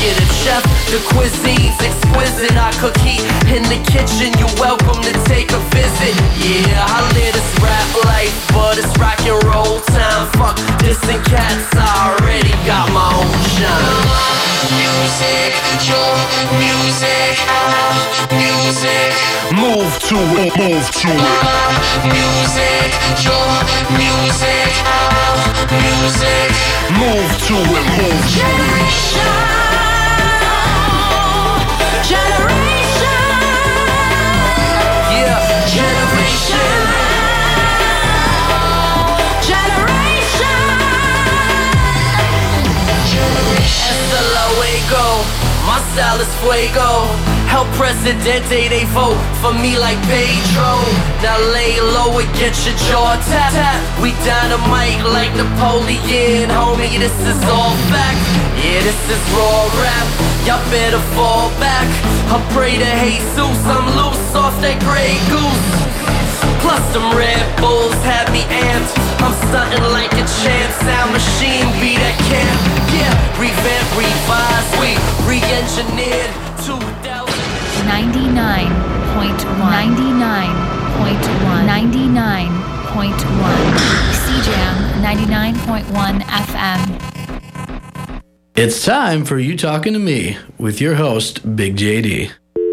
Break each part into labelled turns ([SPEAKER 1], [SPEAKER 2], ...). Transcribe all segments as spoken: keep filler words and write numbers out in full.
[SPEAKER 1] it a chef. The cuisine's exquisite. I cook heat in the kitchen. You're welcome to take a visit. Yeah, I live this rap life, but it's rock and roll time. Fuck dissing cats, I already got my own shine. Music, your music, music. Move to it, move to it. Music, your music, music. Move to it, move to it. Generation, generation. Yeah, generation, generation. Hasta luego, my style is fuego. El Presidente, they vote for me like Pedro. Now lay low and get your jaw tap, tap. We dynamite like Napoleon, homie, this is all fact. Yeah, this is raw rap, y'all better fall back. I pray to Jesus, I'm loose off that Grey Goose. Plus them Red Bulls have me amped. I'm stunting like a champ. Sound machine be that camp. Yeah, revamp, revise, we re-engineered two thousand.
[SPEAKER 2] ninety-nine point one. ninety-nine point one. ninety-nine point one. C J M ninety-nine point one F M.
[SPEAKER 3] It's time for You Talking to Me with your host, Big J D.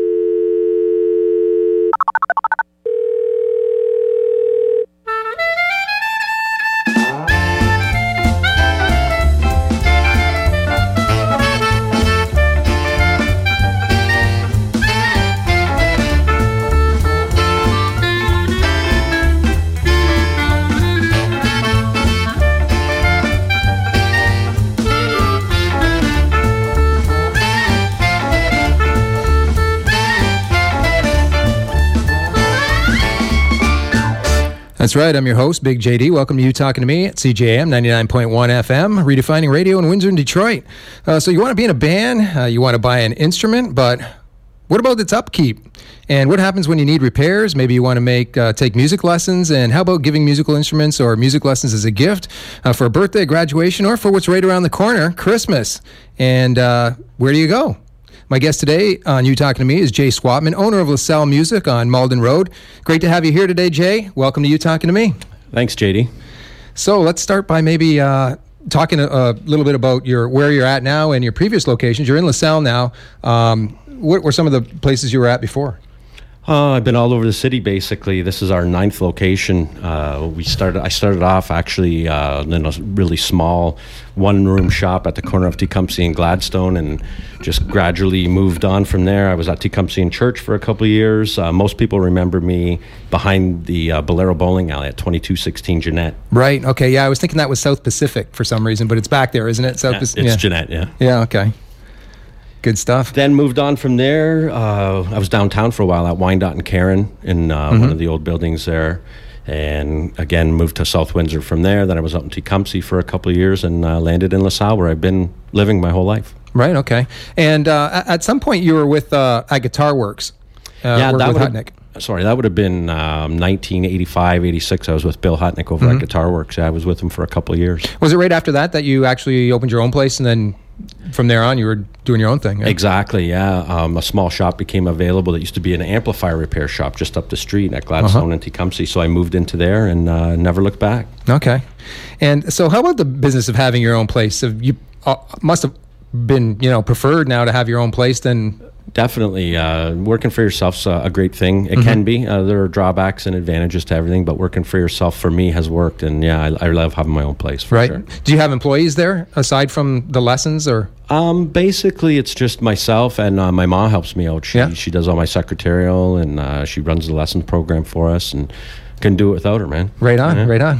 [SPEAKER 4] That's right. I'm your host, Big J D. Welcome to You Talking to Me at C J M ninety-nine point one F M, redefining radio in Windsor and Detroit. Uh, so you want to be in a band, uh, you want to buy an instrument, but what about its upkeep? And what happens when you need repairs? Maybe you want to make uh, take music lessons, and how about giving musical instruments or music lessons as a gift uh, for a birthday, graduation, or for what's right around the corner, Christmas? And uh, where do you go? My guest today on You Talking to Me is Jay Swatman, owner of LaSalle Music on Malden Road. Great to have you here today, Jay. Welcome to You Talking to Me.
[SPEAKER 5] Thanks, J D.
[SPEAKER 4] So let's start by maybe uh, talking a, a little bit about your where you're at now and your previous locations. You're in LaSalle now. Um, what were some of the places you were at before?
[SPEAKER 5] Uh, I've been all over the city, basically. This is our ninth location. Uh, we started. I started off actually uh, in a really small one-room shop at the corner of Tecumseh and Gladstone, and just gradually moved on from there. I was at Tecumseh Church for a couple of years. Uh, most people remember me behind the uh, Bolero Bowling Alley at twenty-two sixteen Jeanette.
[SPEAKER 4] Right. Okay. Yeah, I was thinking that was South Pacific for some reason, but it's back there, isn't it? South
[SPEAKER 5] Yeah,
[SPEAKER 4] Pacific.
[SPEAKER 5] it's
[SPEAKER 4] Yeah.
[SPEAKER 5] Jeanette. Yeah.
[SPEAKER 4] Yeah. Okay. Good stuff.
[SPEAKER 5] Then moved on from there. Uh, I was downtown for a while at Wyandotte and Karen in uh,
[SPEAKER 4] Mhm.
[SPEAKER 5] one of the old buildings there. And again, moved to South Windsor from there. Then I was up in Tecumseh for a couple of years and uh, landed in LaSalle, where I've been living my whole life.
[SPEAKER 4] Right. Okay. And uh, at- at some point, you were with uh, at Guitar Works. Uh,
[SPEAKER 5] yeah,
[SPEAKER 4] worked
[SPEAKER 5] that
[SPEAKER 4] with
[SPEAKER 5] would
[SPEAKER 4] Hutnick.
[SPEAKER 5] have, sorry, that would have been um, nineteen eighty-five, eighty-six. I was with Bill Hutnick over
[SPEAKER 4] Mhm.
[SPEAKER 5] at Guitar Works. Yeah, I was with him for a couple of years.
[SPEAKER 4] Was it right after that that you actually opened your own place, and then from there on, you were doing your own thing? Yeah?
[SPEAKER 5] Exactly, yeah. Um, a small shop became available that used to be an amplifier repair shop just up the street at Gladstone
[SPEAKER 4] Uh-huh.
[SPEAKER 5] and Tecumseh. So I moved into there and uh, never looked back.
[SPEAKER 4] Okay. And so, how about the business of having your own place? Have you uh, must have been, you know, preferred now to have your own place than.
[SPEAKER 5] Definitely. Uh, working for yourself's a, a great thing. It
[SPEAKER 4] Mhm.
[SPEAKER 5] can be. Uh, there are drawbacks and advantages to everything, but working for yourself for me has worked. And yeah, I, I love having my own place for
[SPEAKER 4] Right.
[SPEAKER 5] sure.
[SPEAKER 4] Do you have employees there aside from the lessons, or?
[SPEAKER 5] Um, basically, it's just myself, and uh, my mom helps me out. She,
[SPEAKER 4] Yeah.
[SPEAKER 5] she does all my secretarial, and uh, she runs the lesson program for us, and couldn't do it without her, man.
[SPEAKER 4] Right on,
[SPEAKER 5] Yeah.
[SPEAKER 4] right on.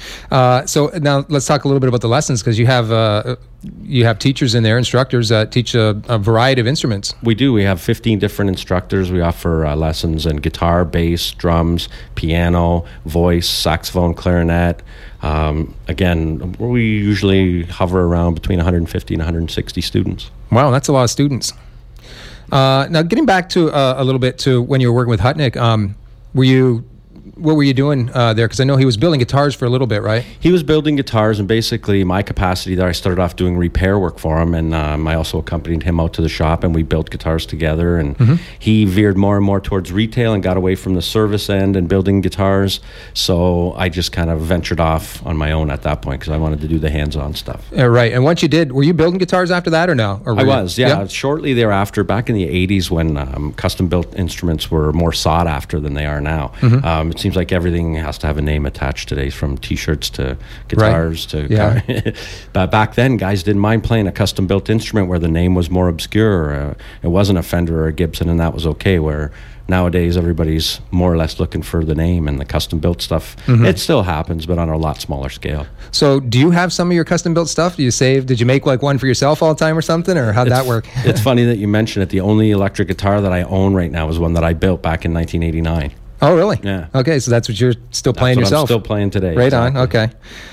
[SPEAKER 4] Uh, so now let's talk a little bit about the lessons, because you have uh, you have teachers in there, instructors that teach a, a variety of instruments.
[SPEAKER 5] We do. We have fifteen different instructors. We offer uh, lessons in guitar, bass, drums, piano, voice, saxophone, clarinet. Um, again, we usually hover around between one hundred fifty and one hundred sixty students.
[SPEAKER 4] Wow, that's a lot of students. Uh, now, getting back to uh, a little bit to when you were working with Hutnick, um, were you what were you doing uh, there? Because I know he was building guitars for a little bit, right?
[SPEAKER 5] He was building guitars, and basically my capacity there, I started off doing repair work for him, and um, I also accompanied him out to the shop, and we built guitars together. And mm-hmm. he veered more and more towards retail and got away from the service end and building guitars. So I just kind of ventured off on my own at that point because I wanted to do the hands-on stuff.
[SPEAKER 4] Yeah, right. And once you did, were you building guitars after that or no? Or
[SPEAKER 5] I
[SPEAKER 4] you,
[SPEAKER 5] was, yeah.
[SPEAKER 4] yeah.
[SPEAKER 5] Shortly thereafter, back in the eighties, when um, custom-built instruments were more sought after than they are now. Mm-hmm. Um, it seems like everything has to have a name attached today, from T-shirts to guitars
[SPEAKER 4] right.
[SPEAKER 5] to...
[SPEAKER 4] Yeah.
[SPEAKER 5] But back then, guys didn't mind playing a custom-built instrument where the name was more obscure. Uh, it wasn't a Fender or a Gibson, and that was okay, where... Nowadays, everybody's more or less looking for the name and the custom-built stuff. Mm-hmm. It still happens, but on a lot smaller scale.
[SPEAKER 4] So do you have some of your custom-built stuff? Do you save? Did you make like one for yourself all the time or something, or how'd
[SPEAKER 5] it's,
[SPEAKER 4] that work?
[SPEAKER 5] It's funny that you mention it. The only electric guitar that I own right now is one that I built back in nineteen eighty-nine.
[SPEAKER 4] Oh, really?
[SPEAKER 5] Yeah.
[SPEAKER 4] Okay, so that's what you're still playing
[SPEAKER 5] that's what
[SPEAKER 4] yourself?
[SPEAKER 5] I'm still playing today.
[SPEAKER 4] Right
[SPEAKER 5] exactly.
[SPEAKER 4] on, okay.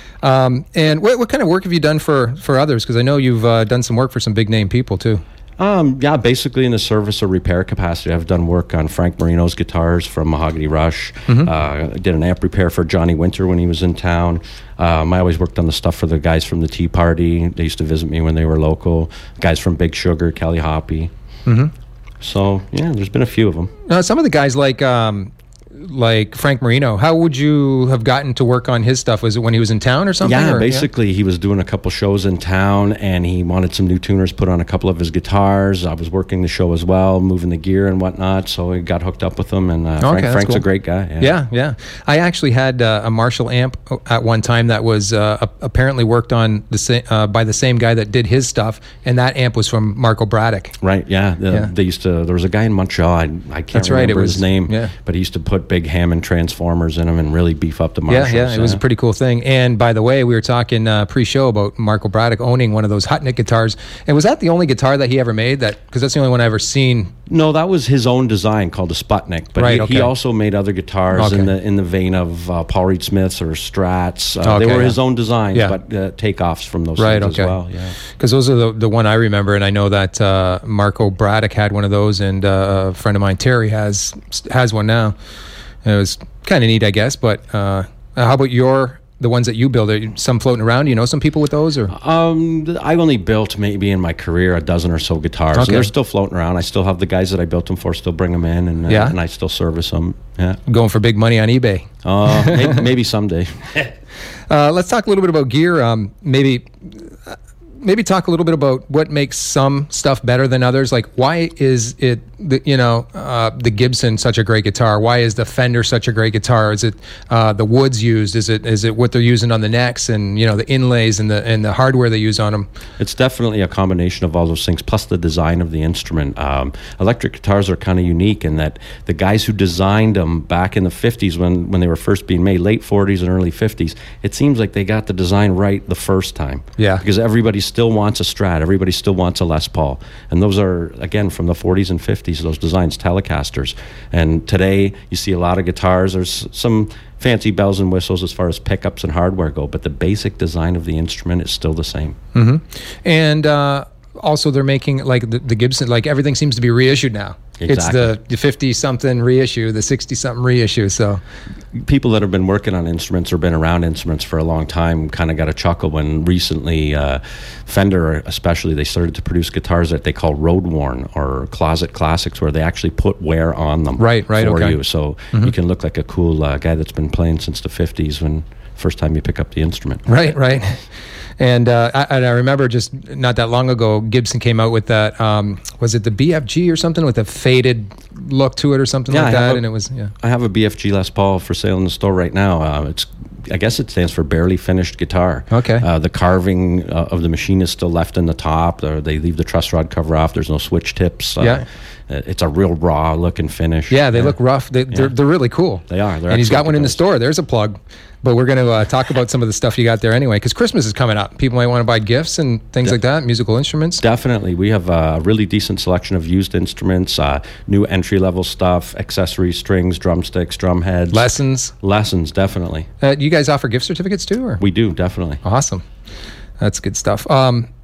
[SPEAKER 4] Um, and what, what kind of work have you done for, for others? Because I know you've uh, done some work for some big-name people, too.
[SPEAKER 5] Um, yeah, basically in the service or repair capacity. I've done work on Frank Marino's guitars from Mahogany Rush. Mm-hmm. Uh, I did an amp repair for Johnny Winter when he was in town. Um, I always worked on the stuff for the guys from the Tea Party. They used to visit me when they were local. Guys from Big Sugar, Kelly Hoppy. Mm-hmm. So, yeah, there's been a few of them.
[SPEAKER 4] Now, some of the guys like... Um like Frank Marino, how would you have gotten to work on his stuff? Was it when he was in town or something?
[SPEAKER 5] Yeah,
[SPEAKER 4] or,
[SPEAKER 5] basically yeah? he was doing a couple shows in town, and he wanted some new tuners put on a couple of his guitars. I was working the show as well, moving the gear and whatnot, so I got hooked up with him, and uh, Frank,
[SPEAKER 4] okay,
[SPEAKER 5] Frank's
[SPEAKER 4] cool.
[SPEAKER 5] a great guy. Yeah,
[SPEAKER 4] yeah. yeah. I actually had uh, a Marshall amp at one time that was uh, apparently worked on the sa- uh, by the same guy that did his stuff, and that amp was from Marco Braddock.
[SPEAKER 5] Right, yeah. The, yeah. They used to, there was a guy in Montreal, I, I can't
[SPEAKER 4] That's
[SPEAKER 5] remember
[SPEAKER 4] right, it
[SPEAKER 5] his
[SPEAKER 4] was,
[SPEAKER 5] name,
[SPEAKER 4] yeah.
[SPEAKER 5] but he used to put big Hammond transformers in them and really beef up the Marshalls.
[SPEAKER 4] Yeah, yeah, it was a pretty cool thing. And by the way, we were talking uh, pre-show about Marco Braddock owning one of those Hutnick guitars. And was that the only guitar that he ever made? That because that's the only one I've ever seen.
[SPEAKER 5] No, that was his own design called a Sputnik. But
[SPEAKER 4] right,
[SPEAKER 5] he,
[SPEAKER 4] okay.
[SPEAKER 5] he also made other guitars
[SPEAKER 4] okay.
[SPEAKER 5] in the in the vein of uh, Paul Reed Smiths or Strats. Uh,
[SPEAKER 4] okay,
[SPEAKER 5] they were
[SPEAKER 4] yeah.
[SPEAKER 5] his own designs,
[SPEAKER 4] yeah.
[SPEAKER 5] but uh, takeoffs from those
[SPEAKER 4] right,
[SPEAKER 5] things
[SPEAKER 4] okay.
[SPEAKER 5] as well. Yeah,
[SPEAKER 4] because those are the the one I remember, and I know that uh, Marco Braddock had one of those, and uh, a friend of mine, Terry, has has one now. It was kind of neat, I guess. But uh, how about your the ones that you build? Are some floating around? Do you know some people with those? Or
[SPEAKER 5] um, I've only built maybe in my career a dozen or so guitars.
[SPEAKER 4] Okay.
[SPEAKER 5] And they're still floating around. I still have the guys that I built them for. Still bring them in, and uh,
[SPEAKER 4] yeah.
[SPEAKER 5] and I still service them. Yeah,
[SPEAKER 4] going for big money on eBay.
[SPEAKER 5] Uh, maybe, maybe someday.
[SPEAKER 4] uh, let's talk a little bit about gear. Um, maybe. Uh, Maybe talk a little bit about what makes some stuff better than others. Like, why is it, the, you know, uh, the Gibson such a great guitar? Why is the Fender such a great guitar? Is it uh, the woods used? Is it is it what they're using on the necks and you know the inlays and the and the hardware they use on them?
[SPEAKER 5] It's definitely a combination of all those things, plus the design of the instrument. Um, electric guitars are kind of unique in that the guys who designed them back in the fifties when when they were first being made, late forties and early fifties, it seems like they got the design right the first time.
[SPEAKER 4] Yeah,
[SPEAKER 5] because everybody's still wants a Strat, everybody still wants a Les Paul, and those are again from the forties and fifties, those designs, Telecasters. And today you see a lot of guitars, there's some fancy bells and whistles as far as pickups and hardware go, but the basic design of the instrument is still the same.
[SPEAKER 4] Mm-hmm. And uh, also they're making like the, the Gibson, like everything seems to be reissued now.
[SPEAKER 5] Exactly.
[SPEAKER 4] It's the, the fifty-something reissue, the sixty-something reissue. So
[SPEAKER 5] people that have been working on instruments or been around instruments for a long time kind of got a chuckle when recently uh, Fender, especially, they started to produce guitars that they call road worn or closet classics, where they actually put wear on them
[SPEAKER 4] right, right,
[SPEAKER 5] for
[SPEAKER 4] okay.
[SPEAKER 5] you. So mm-hmm. you can look like a cool uh, guy that's been playing since the fifties when first time you pick up the instrument.
[SPEAKER 4] Right, right. And uh, I, and I remember just not that long ago, Gibson came out with that, um, was it the B F G or something with a faded look to it or something
[SPEAKER 5] yeah,
[SPEAKER 4] like that?
[SPEAKER 5] A,
[SPEAKER 4] and it was, yeah.
[SPEAKER 5] I have a B F G Les Paul for sale in the store right now. Uh, it's I guess it stands for barely finished guitar.
[SPEAKER 4] Okay.
[SPEAKER 5] Uh, the carving uh, of the machine is still left in the top. Or they leave the truss rod cover off. There's no switch tips. Uh,
[SPEAKER 4] yeah.
[SPEAKER 5] It's a real raw looking finish.
[SPEAKER 4] Yeah, they yeah. look rough. They, yeah. They're they're really cool.
[SPEAKER 5] They are. They're
[SPEAKER 4] and he's got one
[SPEAKER 5] guitars.
[SPEAKER 4] in the store. There's a plug. But we're going to uh, talk about some of the stuff you got there anyway, because Christmas is coming up. People might want to buy gifts and things De- like that, musical instruments.
[SPEAKER 5] Definitely. We have a really decent selection of used instruments, uh, new entry-level stuff, accessories, strings, drumsticks, drum heads.
[SPEAKER 4] Lessons.
[SPEAKER 5] Lessons, definitely.
[SPEAKER 4] Uh, you guys offer gift certificates too? Or?
[SPEAKER 5] We do, definitely.
[SPEAKER 4] Awesome. That's good stuff. Um,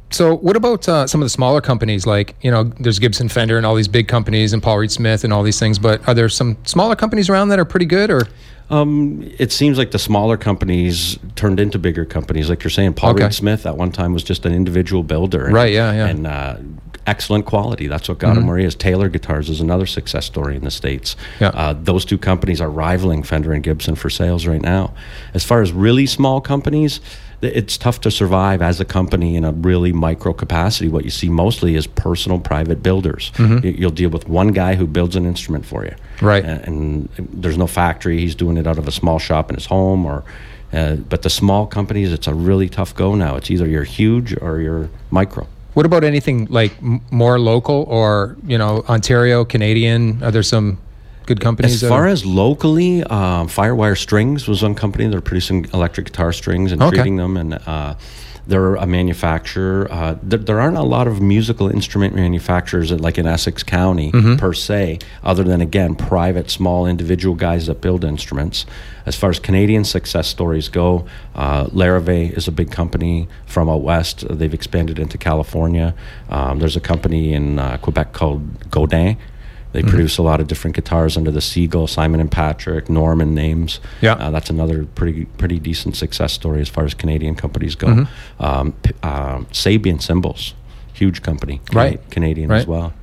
[SPEAKER 4] So what about uh, some of the smaller companies? Like, you know, there's Gibson, Fender, and all these big companies, and Paul Reed Smith, and all these things. But are there some smaller companies around that are pretty good, or?
[SPEAKER 5] Um, it seems like the smaller companies turned into bigger companies. Like you're saying, Paul
[SPEAKER 4] Okay.
[SPEAKER 5] Reed Smith at one time was just an individual builder. And,
[SPEAKER 4] Right, yeah, yeah.
[SPEAKER 5] And uh, excellent quality. That's what got him where he is. Taylor Guitars is another success story in the States.
[SPEAKER 4] Yeah.
[SPEAKER 5] Uh, those two companies are rivaling Fender and Gibson for sales right now. As far as really small companies, th- it's tough to survive as a company in a really micro capacity. What you see mostly is personal private builders. Y- You'll deal with one guy who builds an instrument for you.
[SPEAKER 4] Right.
[SPEAKER 5] And, and there's no factory. He's doing it out of a small shop in his home. Or, uh, but the small companies, it's a really tough go now. It's either you're huge or you're micro.
[SPEAKER 4] What about anything like m- more local, or, you know, Ontario, Canadian? Are there some good companies?
[SPEAKER 5] As
[SPEAKER 4] that
[SPEAKER 5] far
[SPEAKER 4] are-
[SPEAKER 5] as locally, um, Firewire Strings was one company. They're producing electric guitar strings and
[SPEAKER 4] Okay.
[SPEAKER 5] treating them, and uh, they're a manufacturer. Uh, there, there aren't a lot of musical instrument manufacturers at, like in Essex County
[SPEAKER 4] Mm-hmm.
[SPEAKER 5] per se, other than again private, small individual guys that build instruments. As far as Canadian success stories go, uh, Larrivee is a big company from out west. They've expanded into California. Um, there's a company in uh, Quebec called Godin. They
[SPEAKER 4] Mm-hmm.
[SPEAKER 5] produce a lot of different guitars under the Siegel, Simon and Patrick, Norman names.
[SPEAKER 4] Yeah.
[SPEAKER 5] Uh, that's another pretty pretty decent success story as far as Canadian companies go.
[SPEAKER 4] Mm-hmm.
[SPEAKER 5] Um, P- um, Sabian Cymbals, huge company,
[SPEAKER 4] Right.
[SPEAKER 5] Cana- Canadian
[SPEAKER 4] Right.
[SPEAKER 5] as well.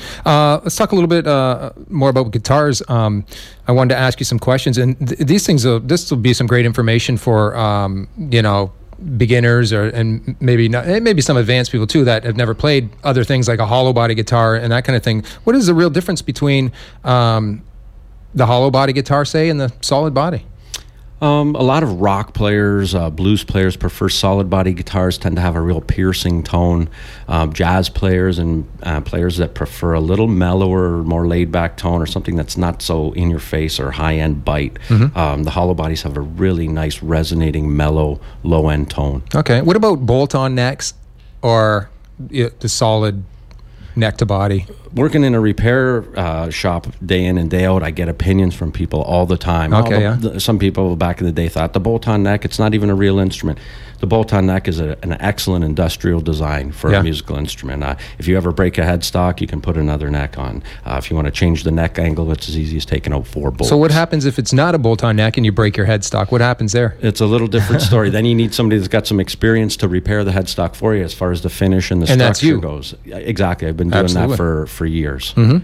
[SPEAKER 4] Uh, let's talk a little bit uh, more about guitars. Um, I wanted to ask you some questions, and th- these things. Will, this will be some great information for um, you know, beginners, or and maybe not, eh, maybe some advanced people too that have never played other things like a hollow body guitar and that kind of thing. What is the real difference between um, the hollow body guitar, say, and the solid body?
[SPEAKER 5] Um, a lot of rock players, uh, blues players prefer solid body guitars, tend to have a real piercing tone. Um, jazz players and uh, players that prefer a little mellower, more laid back tone, or something that's not so in your face or high end bite. Um, the hollow bodies have a really nice resonating, mellow, low end tone.
[SPEAKER 4] Okay. What about bolt-on necks, or uh, the solid neck to body?
[SPEAKER 5] Working in a repair uh, shop day in and day out, I get opinions from people all the time.
[SPEAKER 4] Okay,
[SPEAKER 5] Oh,
[SPEAKER 4] yeah.
[SPEAKER 5] the, the, some people back in the day thought the bolt-on neck, it's not even a real instrument. The bolt-on neck is a, an excellent industrial design for
[SPEAKER 4] Yeah.
[SPEAKER 5] a musical instrument. Uh, if you ever break a headstock, you can put another neck on. Uh, if you want to change the neck angle, it's as easy as taking out four bolts.
[SPEAKER 4] So what happens if it's not a bolt-on neck and you break your headstock? What happens there?
[SPEAKER 5] It's a little different story. Then you need somebody that's got some experience to repair the headstock for you as far as the finish and the
[SPEAKER 4] And that's
[SPEAKER 5] structure
[SPEAKER 4] you.
[SPEAKER 5] goes. Yeah, exactly. I've been doing
[SPEAKER 4] Absolutely.
[SPEAKER 5] that for, for years. Mm-hmm.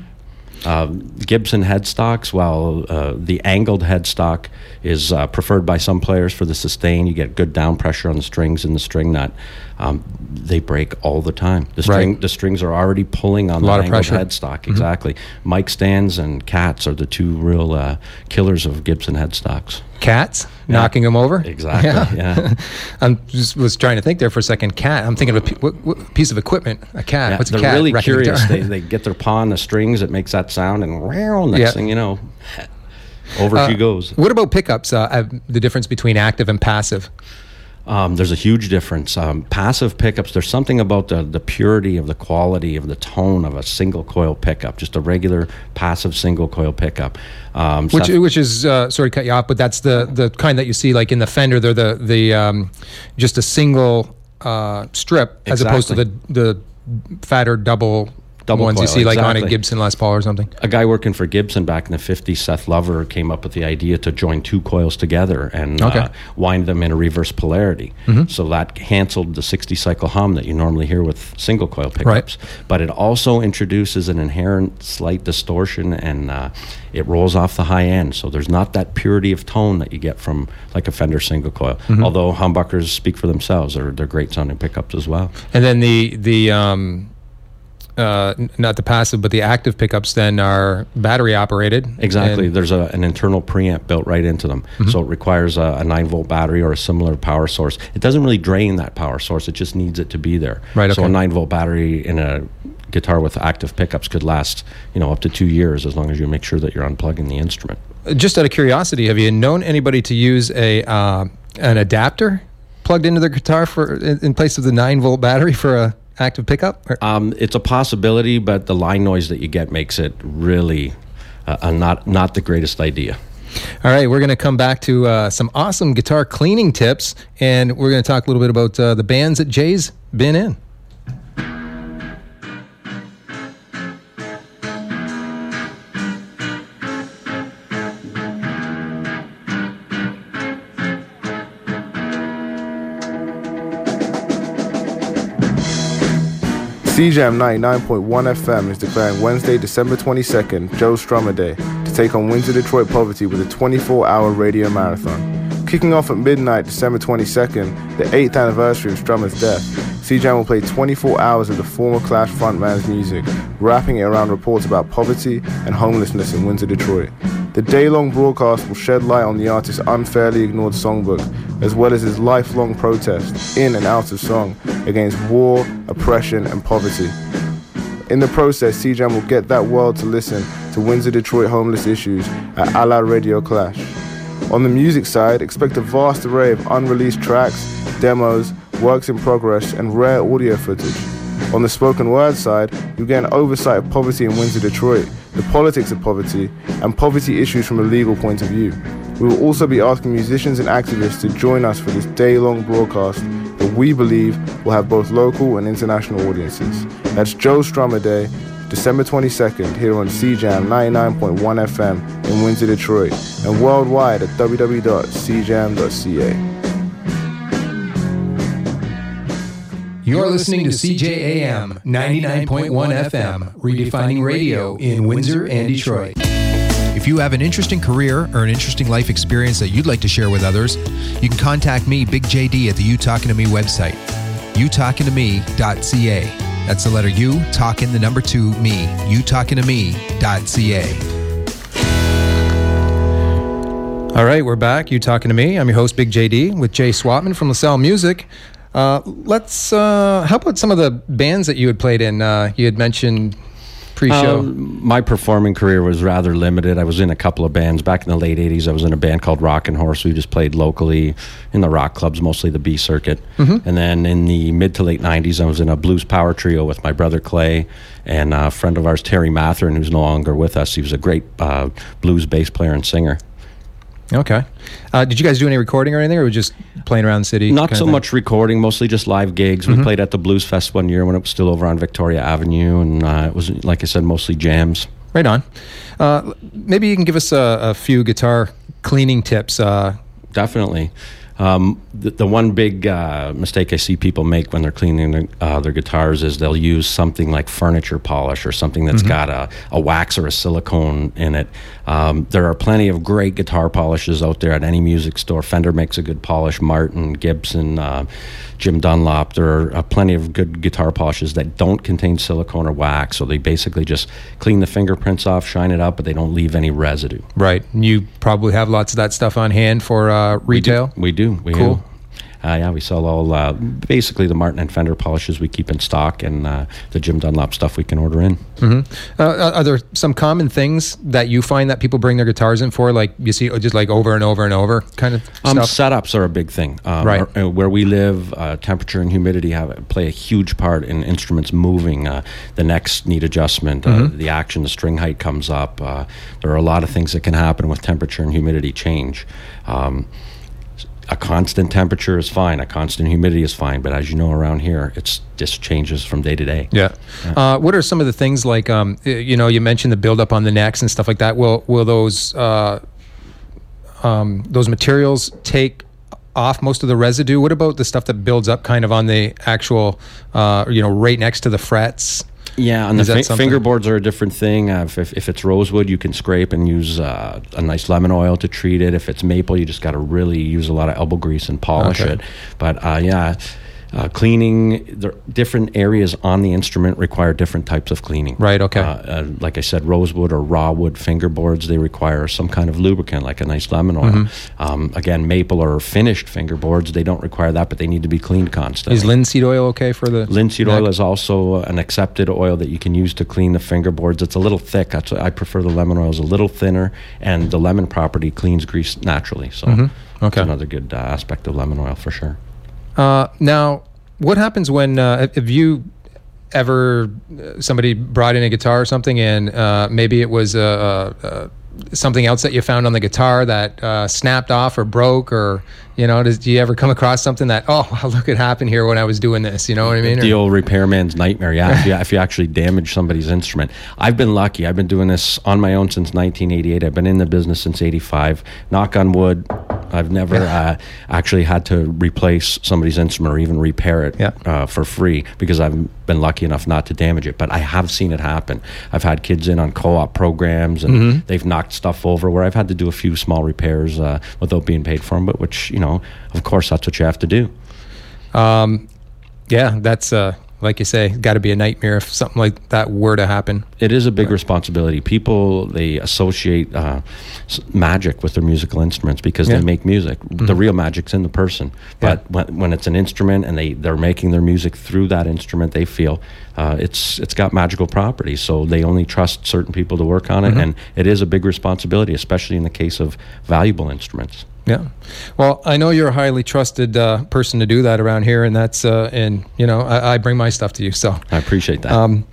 [SPEAKER 5] Um, Gibson headstocks, well, uh, the angled headstock is uh, preferred by some players for the sustain. You get good down pressure on the strings and the string nut. Um, they break all the time. The string,
[SPEAKER 4] Right.
[SPEAKER 5] the strings are already pulling on
[SPEAKER 4] A lot
[SPEAKER 5] the
[SPEAKER 4] of
[SPEAKER 5] angled
[SPEAKER 4] pressure.
[SPEAKER 5] headstock. Exactly. Mic stands and cats are the two real uh, killers of Gibson headstocks.
[SPEAKER 4] Cats knocking them over?
[SPEAKER 5] Exactly. Yeah.
[SPEAKER 4] I just was trying to think there for a second. Cat. I'm thinking of a p- what, what piece of equipment. A cat.
[SPEAKER 5] Yeah,
[SPEAKER 4] What's a
[SPEAKER 5] they're
[SPEAKER 4] cat?
[SPEAKER 5] really
[SPEAKER 4] wrecking a
[SPEAKER 5] curious.
[SPEAKER 4] guitar?
[SPEAKER 5] they, they get their paw on the strings. It makes that sound, and wow, next
[SPEAKER 4] Yeah.
[SPEAKER 5] thing you know, over she goes.
[SPEAKER 4] What about pickups? Uh, uh, the difference between active and passive?
[SPEAKER 5] Um, there's a huge difference. Um, passive pickups, there's something about the, the purity of the quality of the tone of a single coil pickup, just a regular passive single coil pickup. Um,
[SPEAKER 4] Which,
[SPEAKER 5] stuff-
[SPEAKER 4] which is uh, sorry to cut you off, but that's the, the kind that you see like in the Fender. They're the the um, just a single uh, strip as opposed to the the fatter double,
[SPEAKER 5] Double
[SPEAKER 4] ones you
[SPEAKER 5] coil,
[SPEAKER 4] see like on a
[SPEAKER 5] exactly.
[SPEAKER 4] Gibson Les Paul or something.
[SPEAKER 5] a guy working for Gibson back in the fifties, Seth Lover, came up with the idea to join two coils together and
[SPEAKER 4] Okay.
[SPEAKER 5] uh, wind them in a reverse polarity. So that canceled the sixty cycle hum that you normally hear with single coil pickups. But it also introduces an inherent slight distortion, and uh, it rolls off the high end. So there's not that purity of tone that you get from like a Fender single coil. Although humbuckers speak for themselves, they're, they're great sounding pickups as well.
[SPEAKER 4] And then the the um, uh, n- not the passive, but the active pickups then are battery operated.
[SPEAKER 5] Exactly.
[SPEAKER 4] And-
[SPEAKER 5] There's a, an internal preamp built right into them. So it requires a, a nine volt battery or a similar power source. It doesn't really drain that power source. It just needs it to be there.
[SPEAKER 4] Right,
[SPEAKER 5] So
[SPEAKER 4] okay.
[SPEAKER 5] a nine volt battery in a guitar with active pickups could last, you know, up to two years as long as you make sure that you're unplugging the instrument.
[SPEAKER 4] Just out of curiosity, have you known anybody to use a uh, an adapter plugged into their guitar for in, in place of the nine volt battery for a active pickup? Or-
[SPEAKER 5] Um, it's a possibility, but the line noise that you get makes it really uh, a not not the greatest idea.
[SPEAKER 4] All right, we're going to come back to uh, some awesome guitar cleaning tips, and we're going to talk a little bit about uh, the bands that Jay's been in.
[SPEAKER 6] C Jam ninety-nine point one F M is declaring Wednesday, December twenty-second, Joe Strummer Day, to take on Windsor Detroit poverty with a twenty-four hour radio marathon. Kicking off at midnight, December twenty-second, the eighth anniversary of Strummer's death, C Jam will play twenty-four hours of the former Clash frontman's music, wrapping it around reports about poverty and homelessness in Windsor, Detroit. The day-long broadcast will shed light on the artist's unfairly ignored songbook, as well as his lifelong protest, in and out of song, against war, oppression, and poverty. In the process, C Jam will get that world to listen to Windsor, Detroit homeless issues at A La Radio Clash. On the music side, expect a vast array of unreleased tracks, demos, works in progress, and rare audio footage. On the spoken word side, you'll get an oversight of poverty in Windsor, Detroit, the politics of poverty, and poverty issues from a legal point of view. We will also be asking musicians and activists to join us for this day-long broadcast that we believe will have both local and international audiences. That's Joe Strummer Day, December twenty-second, here on C Jam ninety-nine point one F M in Windsor, Detroit, and worldwide at w w w dot c jam dot c a.
[SPEAKER 4] You're listening to C J A M ninety-nine point one F M, redefining radio in Windsor and Detroit.
[SPEAKER 7] If you have an interesting career or an interesting life experience that you'd like to share with others, you can contact me, Big J D, at the You Talking to Me website, you talking to me dot c a. That's the letter U, talking the number two, me, you talking to me dot c a.
[SPEAKER 4] All right, we're back. You Talking to Me. I'm your host, Big J D, with Jay Swatman from LaSalle Music. Uh, let's, uh, how about some of the bands that you had played in? Uh, you had mentioned pre-show.
[SPEAKER 5] Um, my performing career was rather limited. I was in a couple of bands. Back in the late eighties, I was in a band called Rockin' Horse. We just played locally in the rock clubs, mostly the B circuit. Mm-hmm. And then in the mid to late nineties, I was in a blues power trio with my brother Clay and a friend of ours, Terry Matherin, who's no longer with us. He was a great uh, blues bass player and singer.
[SPEAKER 4] Okay. Uh, did you guys do any recording or anything, or were you just playing around the city?
[SPEAKER 5] Not so much recording, mostly just live gigs. Mm-hmm. We played at the Blues Fest one year when it was still over on Victoria Avenue, and uh, it was, like I said, mostly jams.
[SPEAKER 4] Right on. Uh, maybe you can give us a, a few guitar cleaning tips. Uh,
[SPEAKER 5] Definitely. Um, the, the one big uh, mistake I see people make when they're cleaning their, uh, their guitars is they'll use something like furniture polish or something that's mm-hmm. got a, a wax or a silicone in it. Um, there are plenty of great guitar polishes out there at any music store. Fender makes a good polish, Martin, Gibson, uh, Jim Dunlop. There are uh, plenty of good guitar polishes that don't contain silicone or wax, so they basically just clean the fingerprints off, shine it up, but they don't leave any residue.
[SPEAKER 4] Right. You probably have lots of that stuff on hand for uh, retail?
[SPEAKER 5] We do. We do. We
[SPEAKER 4] cool.
[SPEAKER 5] do. Uh, yeah, we sell all, uh, basically the Martin and Fender polishes we keep in stock, and uh, the Jim Dunlop stuff we can order in.
[SPEAKER 4] Mm-hmm. Uh, are there some common things that you find that people bring their guitars in for, like you see just like over and over and over kind of
[SPEAKER 5] um,
[SPEAKER 4] stuff?
[SPEAKER 5] Setups are a big thing. Um,
[SPEAKER 4] right.
[SPEAKER 5] Our, where we live, uh, temperature and humidity have play a huge part in instruments moving. Uh, the necks need adjustment. Uh, mm-hmm. The action, the string height comes up. Uh, there are a lot of things that can happen with temperature and humidity change. Um, A constant temperature is fine. A constant humidity is fine. But as you know, around here, it's just changes from day to day.
[SPEAKER 4] Yeah. yeah. Uh, what are some of the things like, um, you know, you mentioned the buildup on the necks and stuff like that. Will will those uh, um, those materials take off most of the residue? What about the stuff that builds up kind of on the actual, uh, you know, right next to the frets?
[SPEAKER 5] Yeah, and Is the fi- fingerboards are a different thing. Uh, if, if it's rosewood, you can scrape and use uh, a nice lemon oil to treat it. If it's maple, you just got to really use a lot of elbow grease and polish
[SPEAKER 4] okay.
[SPEAKER 5] it. But uh, yeah, uh, cleaning, the different areas on the instrument require different types of cleaning.
[SPEAKER 4] Right, okay.
[SPEAKER 5] Uh, uh, like I said, rosewood or raw wood fingerboards, they require some kind of lubricant, like a nice lemon oil. Mm-hmm. Um, again, maple or finished fingerboards, they don't require that, but they need to be cleaned constantly.
[SPEAKER 4] Is linseed oil okay for the
[SPEAKER 5] Linseed
[SPEAKER 4] neck?
[SPEAKER 5] oil is also an accepted oil that you can use to clean the fingerboards. It's a little thick. That's why I prefer the lemon oil. It's a little thinner, and the lemon property cleans grease naturally. So
[SPEAKER 4] mm-hmm. okay.
[SPEAKER 5] that's another good uh, aspect of lemon oil for sure.
[SPEAKER 4] Uh, now, what happens when, uh, if you ever, uh, somebody brought in a guitar or something, and uh, maybe it was uh, uh, something else that you found on the guitar that uh, snapped off or broke, or You know, does, do you ever come across something that, oh, look what happened here when I was doing this? You know what I mean?
[SPEAKER 5] The
[SPEAKER 4] Or-
[SPEAKER 5] old repairman's nightmare, yeah. if, you, if you actually damage somebody's instrument. I've been lucky. I've been doing this on my own since nineteen eighty-eight. I've been in the business since eighty-five. Knock on wood, I've never uh, actually had to replace somebody's instrument or even repair it
[SPEAKER 4] Yeah.
[SPEAKER 5] uh, for free because I've been lucky enough not to damage it. But I have seen it happen. I've had kids in on co-op programs, and
[SPEAKER 4] Mm-hmm.
[SPEAKER 5] they've knocked stuff over where I've had to do a few small repairs uh, without being paid for them, but which, you know, of course, that's what you have to do.
[SPEAKER 4] Um, yeah, that's uh, like you say, got to be a nightmare if something like that were to happen.
[SPEAKER 5] It is a big responsibility. People, they associate uh, s- magic with their musical instruments because
[SPEAKER 4] Yeah.
[SPEAKER 5] they make music. The real magic's in the person. But when, when it's an instrument and they, they're making their music through that instrument, they feel uh, it's it's got magical properties. So they only trust certain people to work on it. And it is a big responsibility, especially in the case of valuable instruments.
[SPEAKER 4] Yeah. Well, I know you're a highly trusted uh, person to do that around here, and that's uh, and you know I, I bring my stuff to you, so
[SPEAKER 5] I appreciate that.
[SPEAKER 4] um,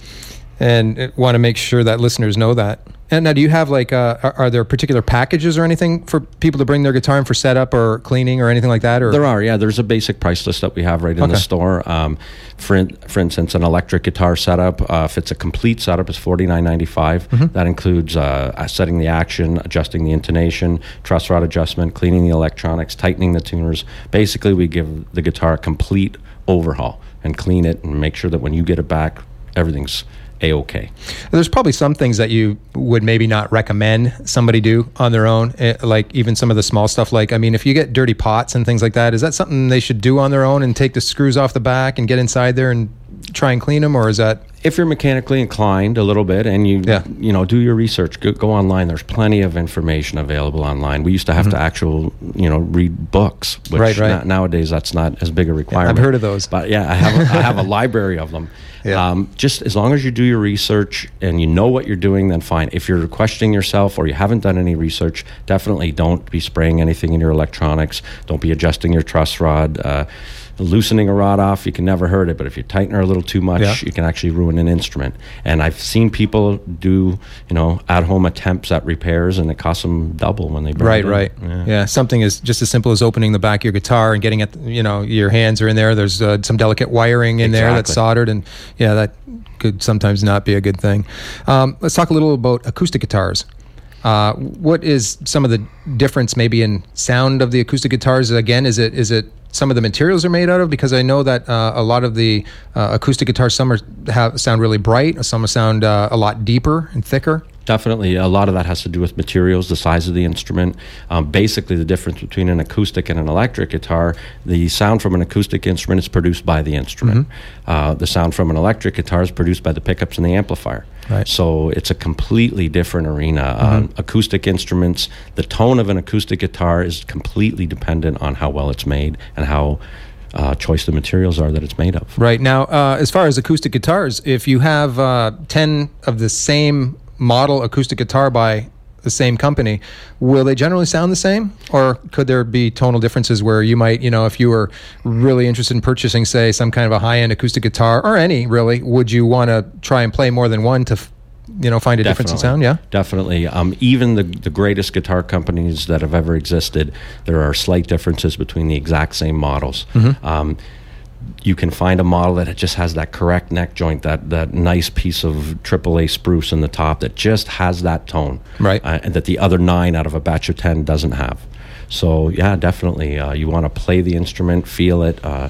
[SPEAKER 4] and want to make sure that listeners know that. And now, do you have like uh, are, are there particular packages or anything for people to bring their guitar in for setup or cleaning or anything like that? Or
[SPEAKER 5] There are, yeah. There's a basic price list that we have right in the
[SPEAKER 4] Okay.
[SPEAKER 5] store. Um, for in, for instance, an electric guitar setup, uh, if it's a complete setup, it's forty-nine ninety-five.
[SPEAKER 4] Mm-hmm.
[SPEAKER 5] That includes uh, setting the action, adjusting the intonation, truss rod adjustment, cleaning the electronics, tightening the tuners. Basically, we give the guitar a complete overhaul and clean it and make sure that when you get it back, everything's A-okay.
[SPEAKER 4] There's probably some things that you would maybe not recommend somebody do on their own, eh, like even some of the small stuff. Like, I mean, if you get dirty pots and things like that, is that something they should do on their own and take the screws off the back and get inside there and try and clean them, or is that?
[SPEAKER 5] If you're mechanically inclined a little bit and you
[SPEAKER 4] Yeah.
[SPEAKER 5] you know do your research, go, go online. There's plenty of information available online. We used to have to actual you know read books, which
[SPEAKER 4] Mm-hmm. Right, right.
[SPEAKER 5] na- nowadays that's not as big a requirement.
[SPEAKER 4] I've heard of those.
[SPEAKER 5] But yeah, I have a, I have a library of them.
[SPEAKER 4] Yeah.
[SPEAKER 5] Um, just as long as you do your research and you know what you're doing, then fine. If you're questioning yourself or you haven't done any research, definitely don't be spraying anything in your electronics. Don't be adjusting your truss rod. Uh, loosening a rod off, you can never hurt it, but if you tighten her a little too much,
[SPEAKER 4] Yeah.
[SPEAKER 5] you can actually ruin an instrument. And I've seen people do, you know, at-home attempts at repairs, and it costs them double when they burn
[SPEAKER 4] Right,
[SPEAKER 5] it in.
[SPEAKER 4] right.
[SPEAKER 5] Yeah.
[SPEAKER 4] Yeah. Something is just as simple as opening the back of your guitar and getting it, you know, your hands are in there. There's uh, some delicate wiring in there that's
[SPEAKER 5] Exactly.
[SPEAKER 4] soldered, and yeah, that could sometimes not be a good thing. Um, let's talk a little about acoustic guitars. Uh, what is some of the difference maybe in sound of the acoustic guitars? Again, is it is it some of the materials are made out of? Because I know that uh, a lot of the uh, acoustic guitars, some are have, sound really bright, some sound uh, a lot deeper and thicker.
[SPEAKER 5] Definitely, a lot of that has to do with materials, the size of the instrument. Um, basically, the difference between an acoustic and an electric guitar, the sound from an acoustic instrument is produced by the instrument. Uh, the sound from an electric guitar is produced by the pickups and the amplifier.
[SPEAKER 4] Right.
[SPEAKER 5] So it's a completely different arena. Um, acoustic instruments, the tone of an acoustic guitar is completely dependent on how well it's made and how uh, choice the materials are that it's made of.
[SPEAKER 4] Right. Now, uh, as far as acoustic guitars, if you have uh, ten of the same model acoustic guitar by the same company, will they generally sound the same? Or could there be tonal differences where you might, you know, if you were really interested in purchasing, say, some kind of a high-end acoustic guitar, or any, really, would you want to try and play more than one to, f- you know, find a difference in sound? Yeah?
[SPEAKER 5] Definitely. Um, even the, the greatest guitar companies that have ever existed, there are slight differences between the exact same models.
[SPEAKER 4] Mm-hmm.
[SPEAKER 5] Um, you can find a model that just has that correct neck joint, that, that nice piece of triple A spruce in the top that just has that tone.
[SPEAKER 4] Right.
[SPEAKER 5] Uh, and that the other nine out of a batch of ten doesn't have. So, yeah, definitely. Uh, you want to play the instrument, feel it. Uh,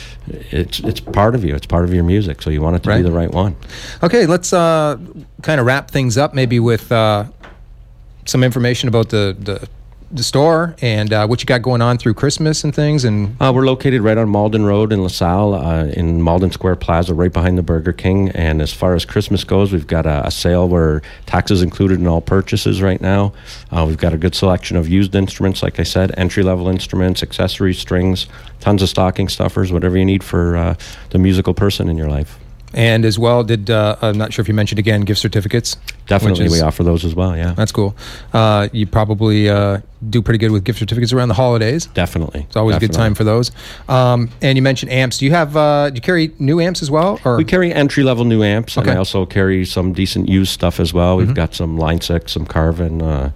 [SPEAKER 5] it's it's part of you. It's part of your music. So you want it to
[SPEAKER 4] Right.
[SPEAKER 5] be the right one.
[SPEAKER 4] Okay, let's uh, kind of wrap things up maybe with uh, some information about the, the, the store and uh, what you got going on through Christmas and things. And
[SPEAKER 5] Uh, we're located right on Malden Road in LaSalle, uh, in Malden Square Plaza, right behind the Burger King. And as far as Christmas goes, we've got a, a sale where taxes included in all purchases right now. Uh, we've got a good selection of used instruments, like I said, entry-level instruments, accessories, strings, tons of stocking stuffers, whatever you need for uh, the musical person in your life.
[SPEAKER 4] And as well, did uh, I'm not sure if you mentioned again gift certificates.
[SPEAKER 5] Definitely,
[SPEAKER 4] which is-
[SPEAKER 5] we offer those as well, yeah.
[SPEAKER 4] That's cool. Uh, you probably uh, do pretty good with gift certificates around the holidays.
[SPEAKER 5] Definitely.
[SPEAKER 4] It's always a good time for those. Um, and you mentioned amps. Do you have? Uh, do you carry new amps as well? Or
[SPEAKER 5] We carry entry-level new amps, and
[SPEAKER 4] Okay.
[SPEAKER 5] I also carry some decent used stuff as well. We've got some Line six, some Carvin, uh,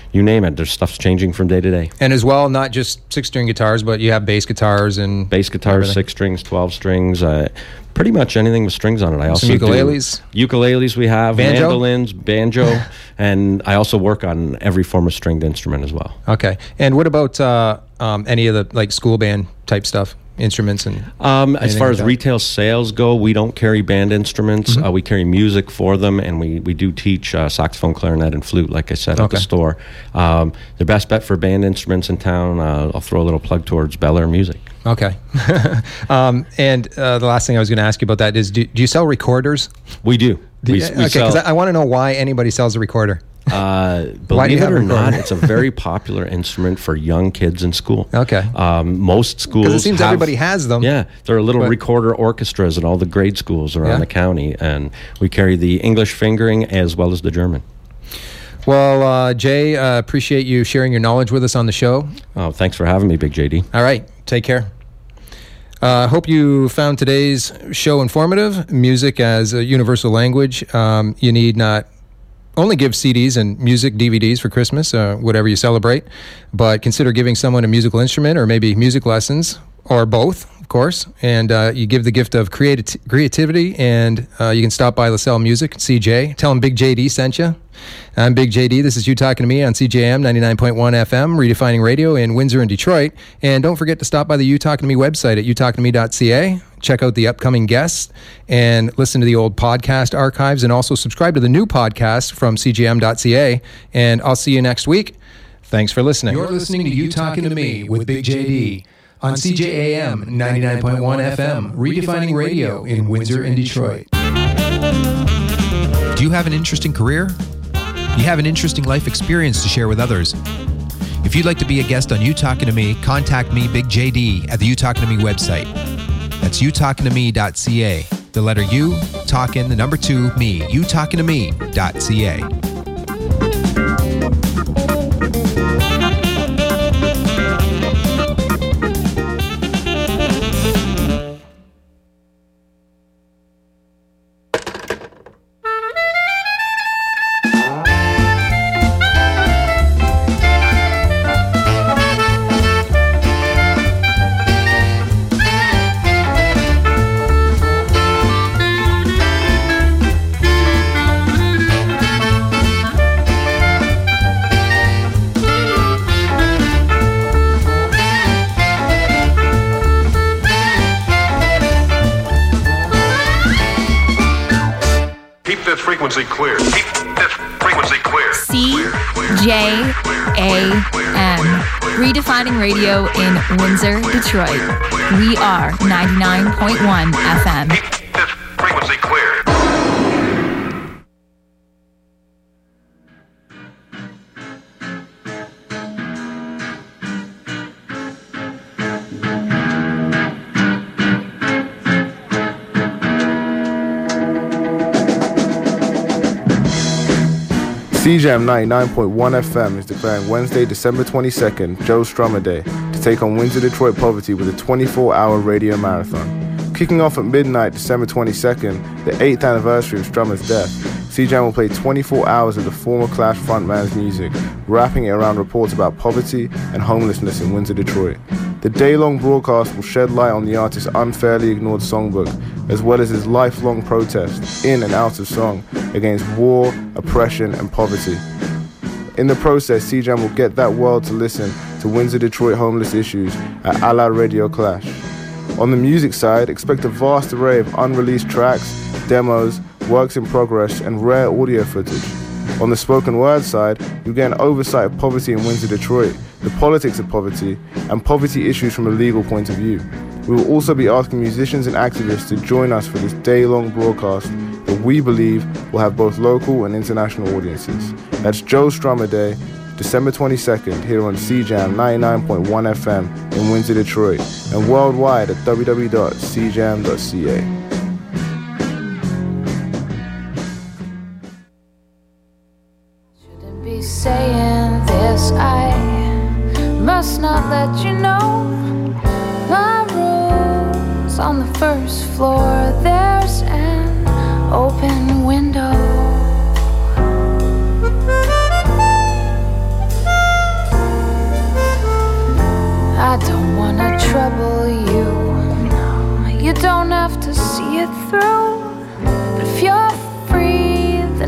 [SPEAKER 5] you name it. There's stuff's changing from day to day.
[SPEAKER 4] And as well, not just six-string guitars, but you have bass guitars and
[SPEAKER 5] bass guitars, everything. six strings, twelve strings, uh, pretty much anything with strings on it. I also
[SPEAKER 4] Some ukuleles,
[SPEAKER 5] do ukuleles. We have
[SPEAKER 4] banjo?
[SPEAKER 5] mandolins, banjo, and I also work on every form of stringed instrument as well.
[SPEAKER 4] Okay. And what about uh, um, any of the like school band type stuff? Instruments and
[SPEAKER 5] um, as far
[SPEAKER 4] like
[SPEAKER 5] as
[SPEAKER 4] that?
[SPEAKER 5] Retail sales go, we don't carry band instruments. Mm-hmm. Uh, we carry music for them, and we, we do teach uh, saxophone, clarinet, and flute, like I said, okay. at the store. Um, the best bet for band instruments in town, uh, I'll throw a little plug towards Bel Air Music.
[SPEAKER 4] Okay. um, and uh, the last thing I was going to ask you about that is, do, do you sell recorders?
[SPEAKER 5] We do.
[SPEAKER 4] do
[SPEAKER 5] we,
[SPEAKER 4] you,
[SPEAKER 5] we
[SPEAKER 4] okay, because I, I want to know why anybody sells a recorder.
[SPEAKER 5] Uh, believe it or not, it's a very popular instrument for young kids in school.
[SPEAKER 4] Okay.
[SPEAKER 5] Um, most schools
[SPEAKER 4] Because it seems
[SPEAKER 5] have,
[SPEAKER 4] everybody has them.
[SPEAKER 5] Yeah, there are little
[SPEAKER 4] but,
[SPEAKER 5] recorder orchestras in all the grade schools around
[SPEAKER 4] yeah.
[SPEAKER 5] the county, and we carry the English fingering as well as the German.
[SPEAKER 4] Well, uh, Jay, uh, appreciate you sharing your knowledge with us on the show.
[SPEAKER 5] Oh, thanks for having me, Big J D.
[SPEAKER 4] All right, take care. I uh, hope you found today's show informative. Music as a universal language. Um, you need not only give C Ds and music D V Ds for Christmas, uh, whatever you celebrate, but consider giving someone a musical instrument or maybe music lessons, or both, of course. And uh, you give the gift of creati- creativity, and uh, you can stop by LaSalle Music, C J. Tell them Big J D sent you. I'm Big J D. This is You Talking to Me on C J M ninety-nine point one F M, redefining radio in Windsor and Detroit. And don't forget to stop by the You Talking to Me website at you talking to me dot c a. Check out the upcoming guests and listen to the old podcast archives, and also subscribe to the new podcast from c j m dot c a. And I'll see you next week. Thanks for listening.
[SPEAKER 7] You're listening to You Talking to Me with Big J D on C J A M ninety-nine point one F M, redefining radio in Windsor and Detroit. Do you have an interesting career? You have an interesting life experience to share with others? If you'd like to be a guest on You Talking to Me, contact me, Big J D, at the You Talking to Me website. That's you talking to me dot c a. The letter U, talking, the number two, me, you talking to me dot c a.
[SPEAKER 8] Frequency clear. Keep this frequency clear.
[SPEAKER 2] C J A M, redefining radio in Windsor, Detroit. We are ninety-nine point one F M.
[SPEAKER 8] Keep this frequency clear.
[SPEAKER 6] C J M ninety-nine point one F M is declaring Wednesday, December twenty-second, Joe Strummer Day, to take on Windsor Detroit poverty with a twenty-four hour radio marathon. Kicking off at midnight, December twenty-second, the eighth anniversary of Strummer's death, C J M will play twenty-four hours of the former Clash frontman's music, wrapping it around reports about poverty and homelessness in Windsor, Detroit. The day-long broadcast will shed light on the artist's unfairly ignored songbook, as well as his lifelong protest, in and out of song, against war, oppression, and poverty. In the process, C J M will get that world to listen to Windsor Detroit homeless issues at A La Radio Clash. On the music side, expect a vast array of unreleased tracks, demos, works in progress, and rare audio footage. On the spoken word side, you'll get an oversight of poverty in Windsor, Detroit, the politics of poverty, and poverty issues from a legal point of view. We will also be asking musicians and activists to join us for this day-long broadcast that we believe will have both local and international audiences. That's Joe Strummer Day, December twenty-second, here on C J M ninety-nine point one F M in Windsor, Detroit, and worldwide at w w w dot c j m dot c a.
[SPEAKER 9] Shouldn't be saying this, I must not let you know. My room's on the first floor, there's an open window.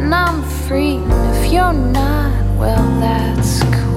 [SPEAKER 9] and I'm free. And if you're not, well, that's cool.